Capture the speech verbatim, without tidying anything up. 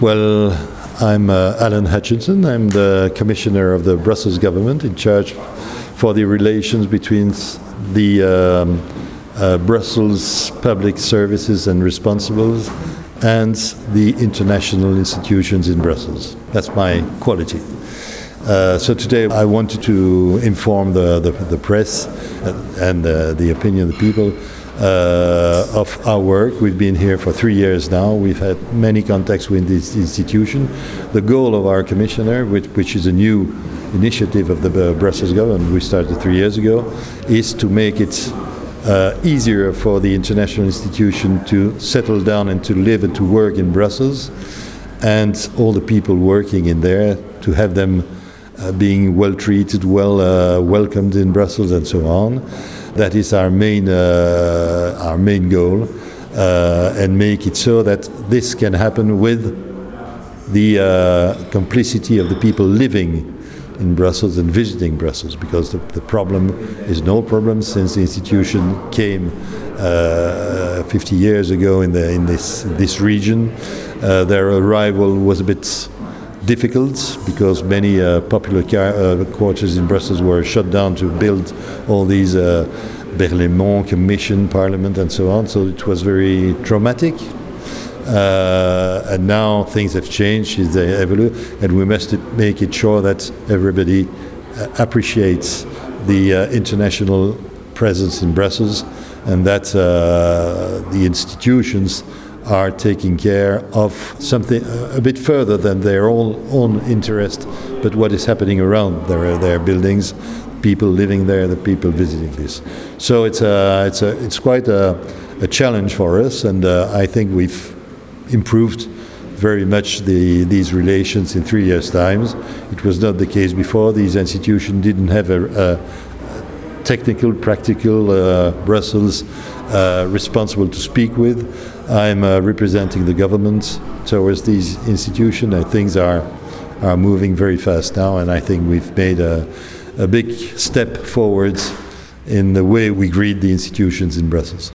Well, I'm uh, Alan Hutchinson. I'm the Commissioner of the Brussels government in charge for the relations between the um, uh, Brussels public services and responsibles and the international institutions in Brussels. That's my quality. Uh, so today I wanted to inform the, the, the press and uh, the opinion of the people uh, of our work. We've been here for three years now. We've had many contacts with this institution. The goal of our commissioner, which, which is a new initiative of the uh, Brussels government, we started three years ago, is to make it uh, easier for the international institution to settle down and to live and to work in Brussels, and all the people working in there, to have them Uh, being well treated, well uh, welcomed in Brussels, and so on. That is our main uh, our main goal, uh, and make it so that this can happen with the uh, complicity of the people living in Brussels and visiting Brussels, because the, the problem is no problem since the institution came uh, fifty years ago in the in this this region. Uh, their arrival was a bit difficult because many uh, popular car- uh, quarters in Brussels were shut down to build all these uh, Berlaymont Commission, Parliament, and so on. So it was very traumatic. Uh, and now things have changed, they evolve, and we must make it sure that everybody uh, appreciates the uh, international presence in Brussels, and that uh, the institutions are taking care of something a bit further than their own, own interest, but what is happening around their their buildings, people living there, the people visiting this. So it's a, it's a, it's quite a, a challenge for us, and uh, I think we've improved very much the, these relations in three years' time. It was not the case before. These institutions didn't have a, a technical, practical uh, Brussels uh, responsible to speak with. I'm uh, representing the government towards these institutions, and things are are moving very fast now, and I think we've made a, a big step forward in the way we greet the institutions in Brussels.